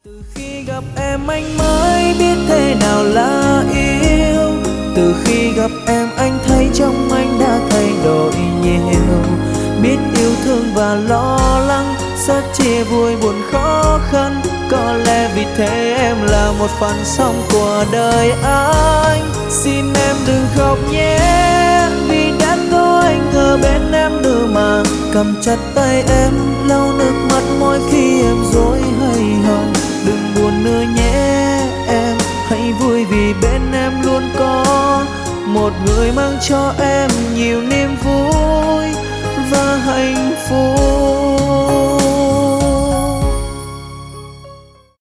Từ khi gặp em anh mới biết thế nào là yêu. Từ khi gặp em anh thấy trong anh đã thay đổi nhiều. Biết yêu thương và lo lắng, rất chia vui buồn khó khăn. Có lẽ vì thế em là một phần sống của đời anh. Xin em đừng khóc nhé, vì đã có anh ở bên em nữa mà. Cầm chặt tay em, lau nước mắt mỗi khi em dối hay hờn. Đừng buồn nữa nhé em, hãy vui vì bên em luôn có một người mang cho em nhiều niềm vui và hạnh phúc.